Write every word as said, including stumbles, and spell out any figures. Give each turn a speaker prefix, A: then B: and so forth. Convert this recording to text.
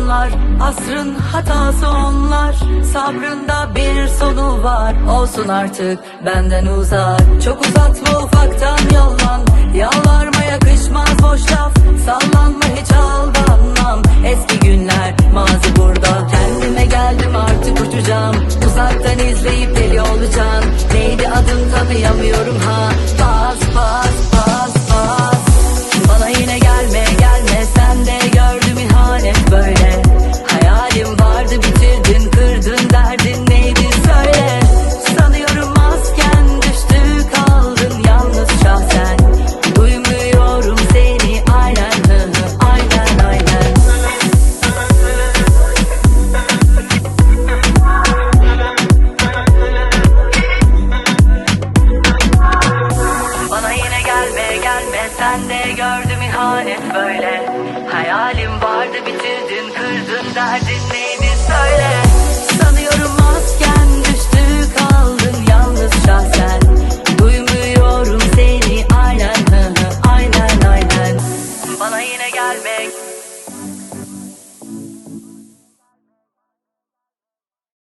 A: onlar, asrın hatası onlar. Sabrında bir sonu var, olsun artık benden uzak. Çok uzatma ufaktan yollan, yalvarma yakışmaz boş laf. Sallanma hiç aldanmam, eski günler mazi burada. Kendime geldim artık uçacağım, uzaktan izleyip deli olacağım. Neydi adın tanıyamıyorum ha. Pas pas pas pas. Bana yine gelme gelme, sen de gördüm ihanet böyle. Hayalim vardı bitirdin kırdın, derdin neydi söyle. Sanıyorum masken düştü kaldın yalnız şahsen. Duymuyorum seni aynen hı hı, aynen aynen. Bana yine gelme gelme, sen de gördüm ihanet böyle. Hayalim vardı bitirdin kırdın, derdin neydi söyle.